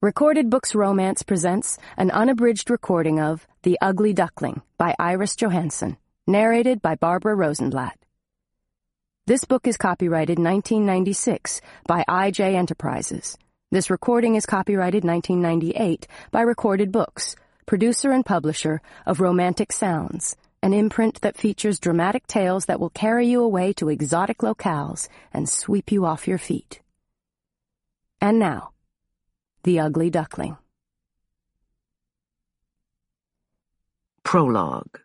Recorded Books Romance presents an unabridged recording of The Ugly Duckling by Iris Johansen, narrated by Barbara Rosenblatt. This book is copyrighted 1996 by I.J. Enterprises. This recording is copyrighted 1998 by Recorded Books, producer and publisher of Romantic Sounds, an imprint that features dramatic tales that will carry you away to exotic locales and sweep you off your feet. And now, The Ugly Duckling. Prologue.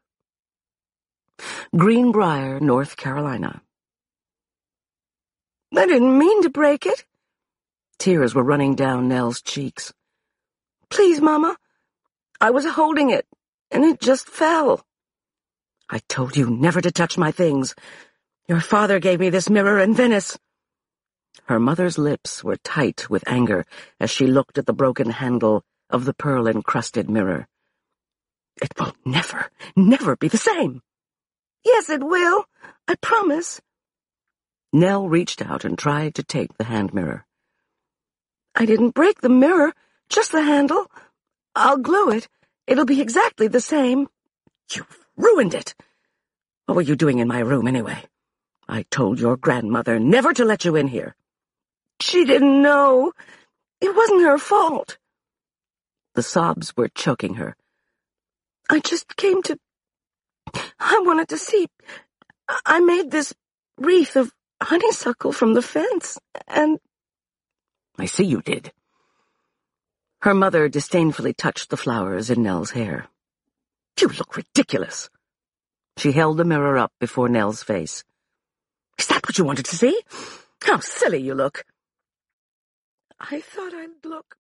Greenbrier, North Carolina. I didn't mean to break it. Tears were running down Nell's cheeks. Please, Mama. I was holding it, and it just fell. I told you never to touch my things. Your father gave me this mirror in Venice. Her mother's lips were tight with anger as she looked at the broken handle of the pearl-encrusted mirror. It will never, never be the same. Yes, it will. I promise. Nell reached out and tried to take the hand mirror. I didn't break the mirror, just the handle. I'll glue it. It'll be exactly the same. You've ruined it. What were you doing in my room, anyway? I told your grandmother never to let you in here. She didn't know. It wasn't her fault. The sobs were choking her. I just came to... I wanted to see... I made this wreath of honeysuckle from the fence, and... I see you did. Her mother disdainfully touched the flowers in Nell's hair. You look ridiculous. She held the mirror up before Nell's face. Is that what you wanted to see? How silly you look. I thought I'd look